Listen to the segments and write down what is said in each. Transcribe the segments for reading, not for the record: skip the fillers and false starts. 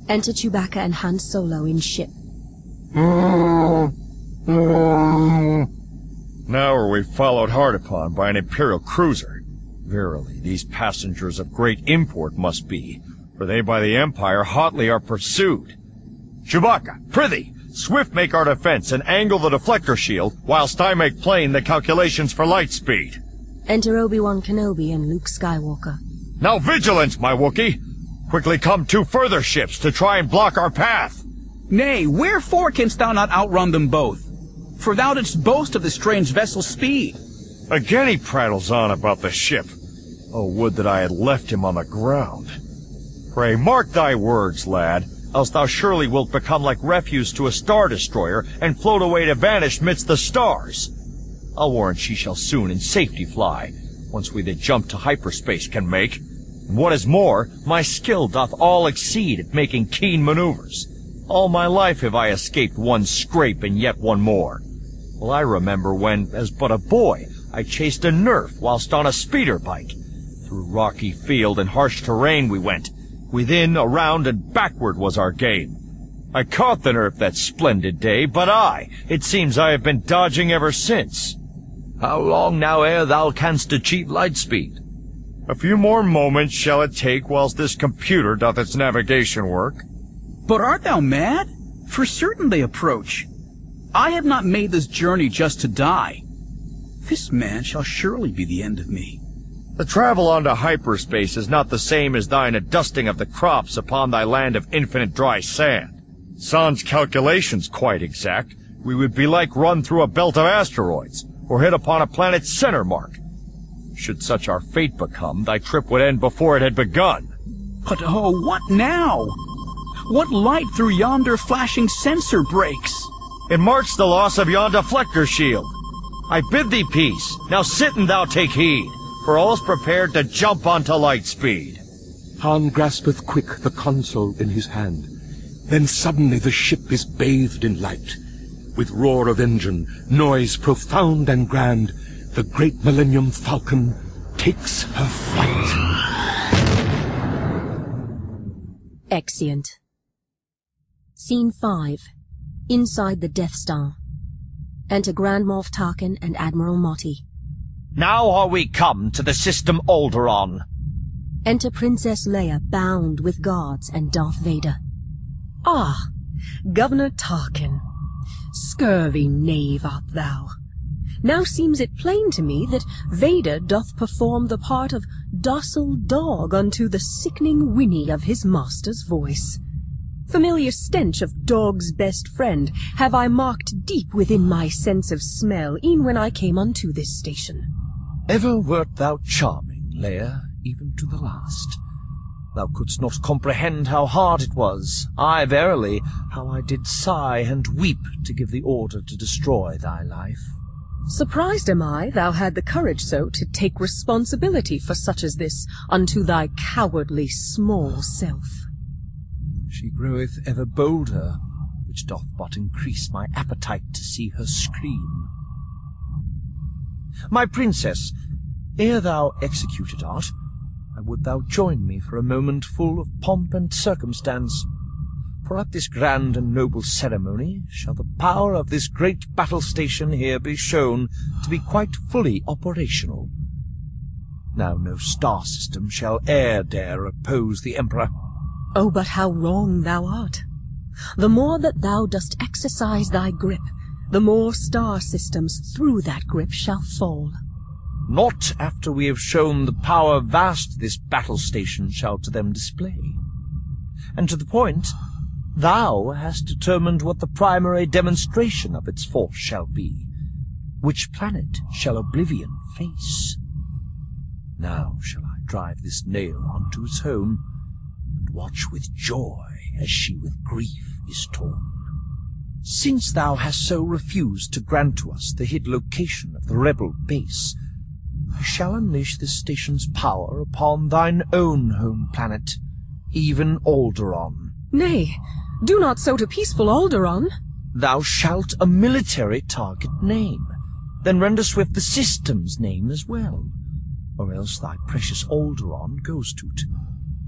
Enter Chewbacca and Han Solo in ship. Now are we followed hard upon by an Imperial cruiser. Verily, these passengers of great import must be, for they by the Empire hotly are pursued. Chewbacca, prithee, swift make our defense and angle the deflector shield, whilst I make plain the calculations for light speed. Enter Obi-Wan Kenobi and Luke Skywalker. Now vigilance, my Wookiee! Quickly come 2 further ships to try and block our path. Nay, wherefore canst thou not outrun them both? For thou didst boast of the strange vessel's speed. Again he prattles on about the ship. Oh, would that I had left him on the ground. Pray, mark thy words, lad, else thou surely wilt become like refuse to a star destroyer and float away to vanish midst the stars. I'll warrant she shall soon in safety fly, once we the jump to hyperspace can make. And what is more, my skill doth all exceed at making keen maneuvers. All my life have I escaped one scrape and yet one more. Well, I remember when, as but a boy, I chased a Nerf whilst on a speeder bike. Through rocky field and harsh terrain we went. Within, around, and backward was our game. I caught the Nerf that splendid day, but it seems I have been dodging ever since. How long now ere thou canst achieve light speed? A few more moments shall it take whilst this computer doth its navigation work. But art thou mad? For certain they approach. I have not made this journey just to die. This man shall surely be the end of me. The travel onto hyperspace is not the same as thine adusting of the crops upon thy land of infinite dry sand. Sans calculations quite exact, we would be like run through a belt of asteroids, or hit upon a planet's center mark. Should such our fate become, thy trip would end before it had begun. But oh, what now? What light through yonder flashing sensor breaks? It marks the loss of yon deflector shield. I bid thee peace. Now sit and thou take heed, for all's prepared to jump onto light speed. Han graspeth quick the console in his hand. Then suddenly the ship is bathed in light. With roar of engine, noise profound and grand, the great Millennium Falcon takes her flight. Exeunt. Scene 5. Inside the Death Star. Enter Grand Moff Tarkin and Admiral Motti. Now are we come to the system Alderaan. Enter Princess Leia bound with guards and Darth Vader. Ah, Governor Tarkin, scurvy knave art thou. Now seems it plain to me that Vader doth perform the part of docile dog unto the sickening whinny of his master's voice. Familiar stench of dog's best friend have I marked deep within my sense of smell, e'en when I came unto this station. Ever wert thou charming, Leia, even to the last. Thou couldst not comprehend how hard it was, aye, verily, how I did sigh and weep to give the order to destroy thy life. Surprised am I thou had the courage so to take responsibility for such as this unto thy cowardly small self. She groweth ever bolder, which doth but increase my appetite to see her scream. My princess, ere thou executed art, I would thou join me for a moment full of pomp and circumstance. For at this grand and noble ceremony shall the power of this great battle station here be shown to be quite fully operational. Now no star system shall e'er dare oppose the Emperor. Oh, but how wrong thou art! The more that thou dost exercise thy grip, the more star systems through that grip shall fall. Not after we have shown the power vast this battle station shall to them display. And to the point, thou hast determined what the primary demonstration of its force shall be. Which planet shall oblivion face? Now shall I drive this nail unto its home, and watch with joy as she with grief is torn. Since thou hast so refused to grant to us the hid location of the rebel base, I shall unleash this station's power upon thine own home planet, even Alderaan. Nay, do not so to peaceful Alderaan. Thou shalt a military target name, then render swift the system's name as well, or else thy precious Alderaan goes to't.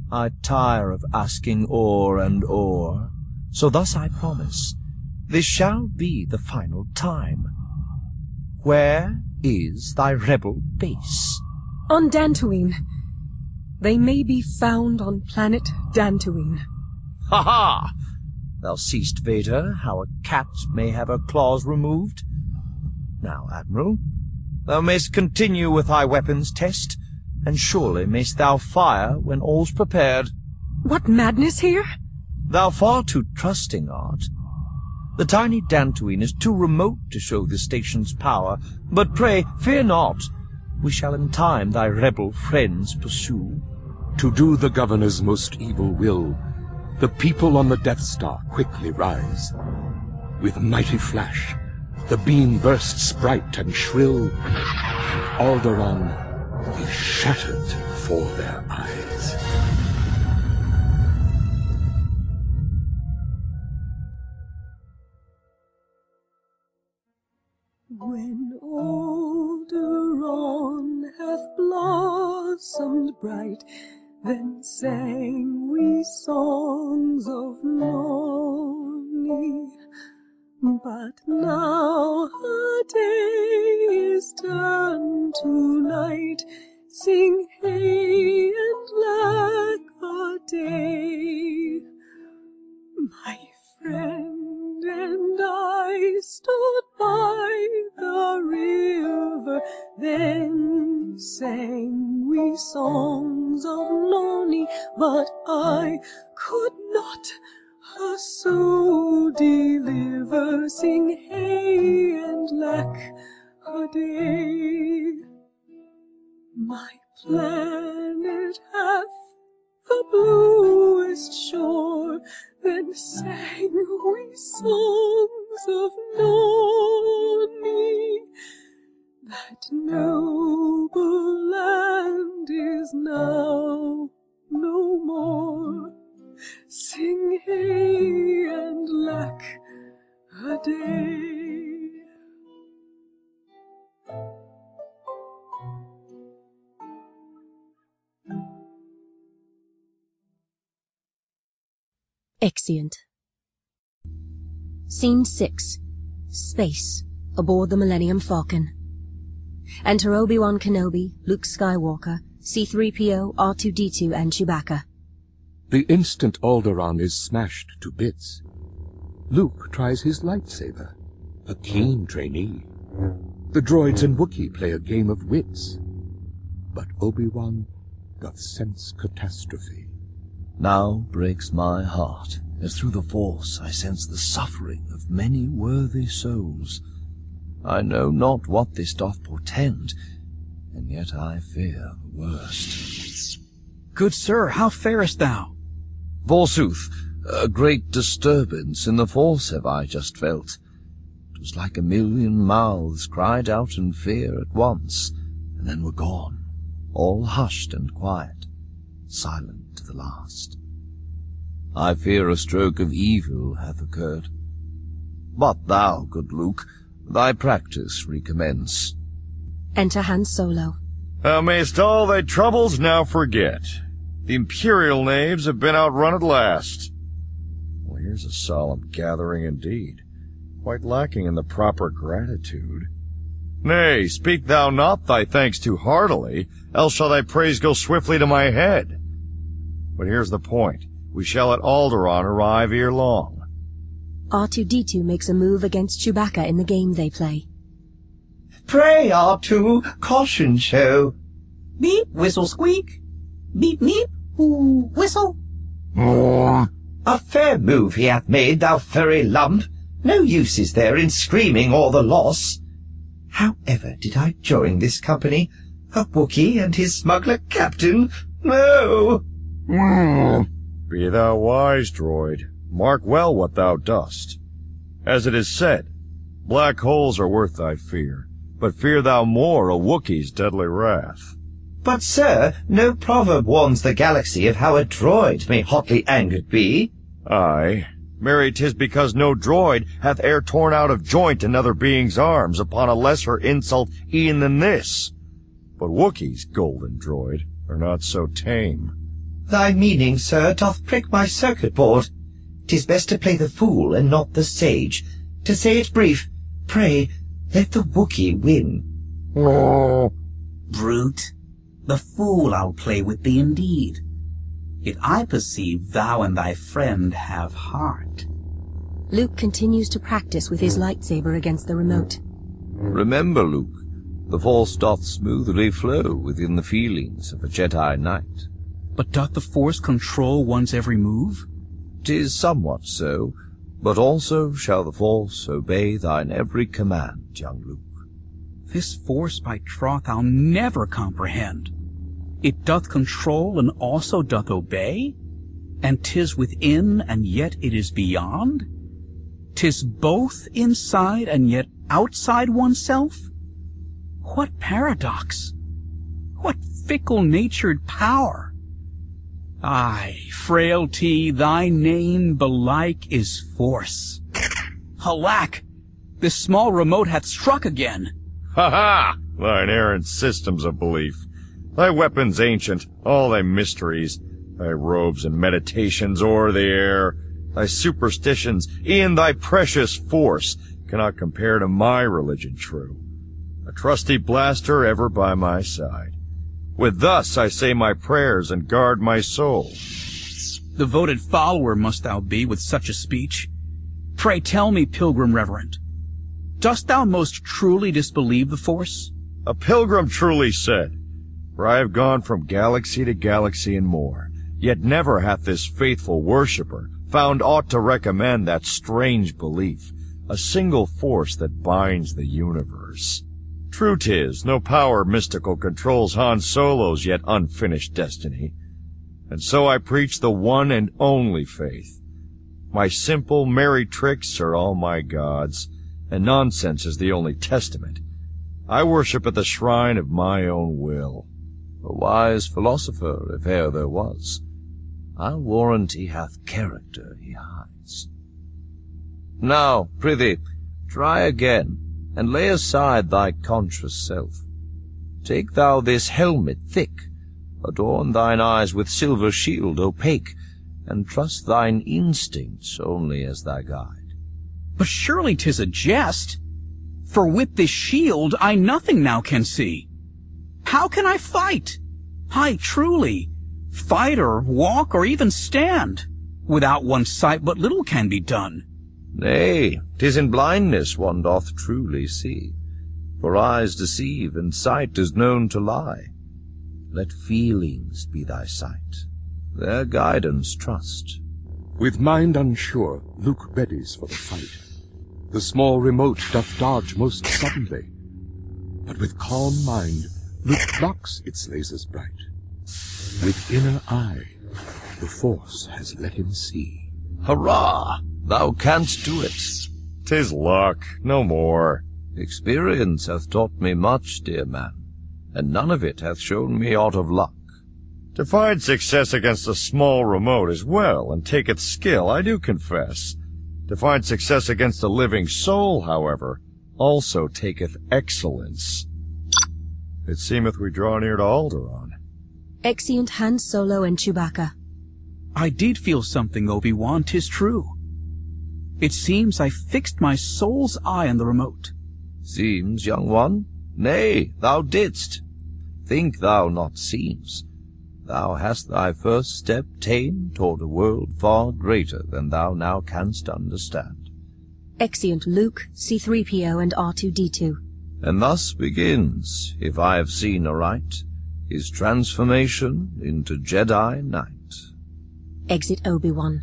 I tire of asking o'er and o'er, so thus I promise, this shall be the final time. Where is thy rebel base? On Dantooine. They may be found on planet Dantooine. Ha ha! Thou seest, Vader, how a cat may have her claws removed? Now, Admiral, thou mayst continue with thy weapons test, and surely mayst thou fire when all's prepared. What madness here? Thou far too trusting art. The tiny Dantooine is too remote to show the station's power, but pray, fear not. We shall in time thy rebel friends pursue. To do the Governor's most evil will, the people on the Death Star quickly rise. With mighty flash, the beam bursts bright and shrill, and Alderaan is shattered before their eyes. When Alderaan hath blossomed bright, then sang we songs of Noni. But now her day is turned to night. Sing hey and lack a day. My friend and I stood by the river, then sang we songs of Noni, but I could not her soul deliver. Sing hey and lack a day. My planet hath the bluest shore, then sang we songs of Noni. That noble land is now no more. Sing hey and lack a day. Exeunt. Scene 6. Space, aboard the Millennium Falcon. Enter Obi-Wan Kenobi, Luke Skywalker, C-3PO, R2-D2, and Chewbacca. The instant Alderaan is smashed to bits, Luke tries his lightsaber, a keen trainee. The droids and Wookiee play a game of wits, but Obi-Wan doth sense catastrophe. Now breaks my heart, as through the Force I sense the suffering of many worthy souls. I know not what this doth portend, and yet I fear the worst. Good sir, how farest thou? Forsooth, a great disturbance in the Force have I just felt. 'Twas like a million mouths cried out in fear at once, and then were gone, all hushed and quiet, silent to the last. I fear a stroke of evil hath occurred. But thou, good Luke, thy practice recommence. Enter Han Solo. Thou mayst all thy troubles now forget. The Imperial knaves have been outrun at last. Well, here's a solemn gathering indeed, quite lacking in the proper gratitude. Nay, speak thou not thy thanks too heartily, else shall thy praise go swiftly to my head. But here's the point. We shall at Alderaan arrive ere long. R2-D2 makes a move against Chewbacca in the game they play. Pray, R2, caution show. Beep, whistle, squeak. Beep, meep, ooh, whistle. A fair move he hath made, thou furry lump. No use is there in screaming o'er the loss. How ever did I join this company? A Wookiee and his smuggler captain? No! Be thou wise, droid. Mark well what thou dost. As it is said, black holes are worth thy fear, but fear thou more a Wookiee's deadly wrath. But, sir, no proverb warns the galaxy of how a droid may hotly angered be. Aye. Marry, 'tis because no droid hath e'er torn out of joint another being's arms upon a lesser insult e'en than this. But Wookiee's golden droid are not so tame. Thy meaning, sir, doth prick my circuit board. 'Tis best to play the fool and not the sage. To say it brief, pray, let the Wookiee win. Brute, the fool I'll play with thee indeed. Yet I perceive thou and thy friend have heart. Luke continues to practice with his lightsaber against the remote. Remember, Luke, the Force doth smoothly flow within the feelings of a Jedi Knight. But doth the Force control one's every move? 'Tis somewhat so, but also shall the Force obey thine every command, young Luke. This Force, by troth, I'll never comprehend. It doth control and also doth obey? And 'tis within and yet it is beyond? 'Tis both inside and yet outside oneself? What paradox! What fickle-natured power! Aye, frailty, thy name belike is Force. Alack! This small remote hath struck again. Ha-ha! Thine errant systems of belief. Thy weapons ancient, all thy mysteries, thy robes and meditations o'er the air, thy superstitions, e'en thy precious Force, cannot compare to my religion true. A trusty blaster ever by my side. With thus I say my prayers and guard my soul. Devoted follower must thou be with such a speech. Pray tell me, Pilgrim Reverend, dost thou most truly disbelieve the Force? A pilgrim truly said, for I have gone from galaxy to galaxy and more, yet never hath this faithful worshipper found aught to recommend that strange belief, a single force that binds the universe. True 'tis, no power mystical controls Han Solo's yet unfinished destiny. And so I preach the one and only faith. My simple, merry tricks are all my gods, and nonsense is the only testament. I worship at the shrine of my own will. A wise philosopher, if e'er there was. I'll warrant he hath character he hides. Now, prithee, try again, and lay aside thy conscious self. Take thou this helmet thick, adorn thine eyes with silver shield opaque, and trust thine instincts only as thy guide. But surely 'tis a jest, for with this shield I nothing now can see. How can I fight? Aye, truly, fight or walk or even stand. Without one's sight but little can be done. Nay, 'tis in blindness one doth truly see, for eyes deceive and sight is known to lie. Let feelings be thy sight, their guidance trust. With mind unsure, Luke readies for the fight. The small remote doth dodge most suddenly, but with calm mind, Luke blocks its lasers bright. With inner eye, the Force has let him see. Hurrah! Thou canst do it. 'Tis luck, no more. Experience hath taught me much, dear man, and none of it hath shown me aught of luck. To find success against a small remote is well, and taketh skill, I do confess. To find success against a living soul, however, also taketh excellence. It seemeth we draw near to Alderaan. Exeunt Han Solo and Chewbacca. I did feel something, Obi-Wan, 'tis true. It seems I fixed my soul's eye on the remote. Seems, young one? Nay, thou didst. Think thou not seems. Thou hast thy first step ta'en toward a world far greater than thou now canst understand. Exeunt Luke, C-3PO, and R2-D2. And thus begins, if I have seen aright, his transformation into Jedi Knight. Exit Obi-Wan.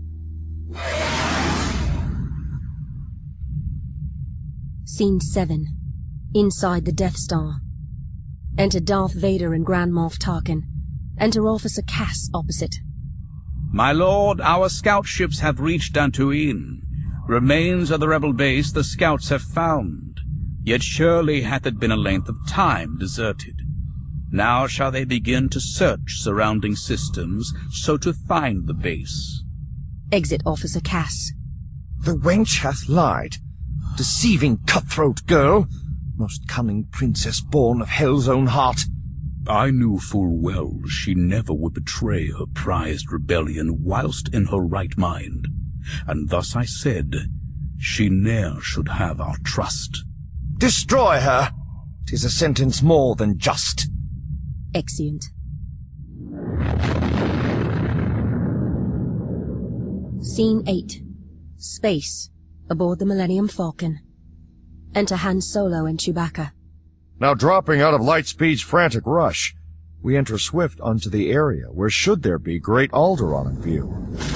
Scene 7. Inside the Death Star. Enter Darth Vader and Grand Moff Tarkin. Enter Officer Cass opposite. My lord, our scout ships have reached Dantooine. Remains of the rebel base the scouts have found. Yet surely hath it been a length of time deserted. Now shall they begin to search surrounding systems, so to find the base. Exit Officer Cass. The wench hath lied. Deceiving cutthroat girl. Most cunning princess born of hell's own heart. I knew full well she never would betray her prized rebellion whilst in her right mind, and thus I said, she ne'er should have our trust. Destroy her! 'Tis a sentence more than just. Exeunt. Scene 8. Space. Aboard the Millennium Falcon. Enter Han Solo and Chewbacca. Now dropping out of Lightspeed's frantic rush, we enter swift unto the area where should there be great Alderaan in view.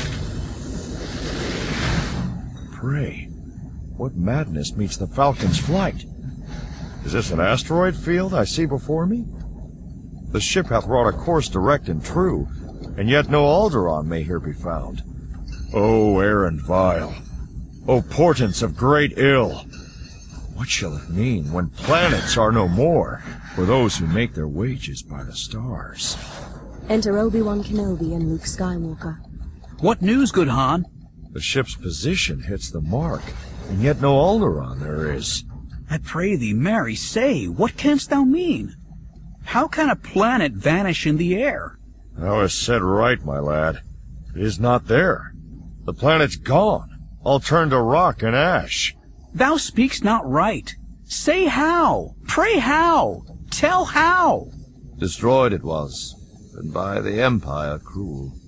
Pray, what madness meets the Falcon's flight? Is this an asteroid field I see before me? The ship hath wrought a course direct and true, and yet no Alderaan may here be found. O errand vile! O portents of great ill! What shall it mean when planets are no more for those who make their wages by the stars? Enter Obi-Wan Kenobi and Luke Skywalker. What news, good Han? The ship's position hits the mark, and yet no Alderaan there is. I pray thee, marry, say, what canst thou mean? How can a planet vanish in the air? Thou hast said right, my lad. It is not there. The planet's gone, all turned to rock and ash. Thou speakst not right. Say how. Pray how. Tell how. Destroyed it was, and by the Empire cruel.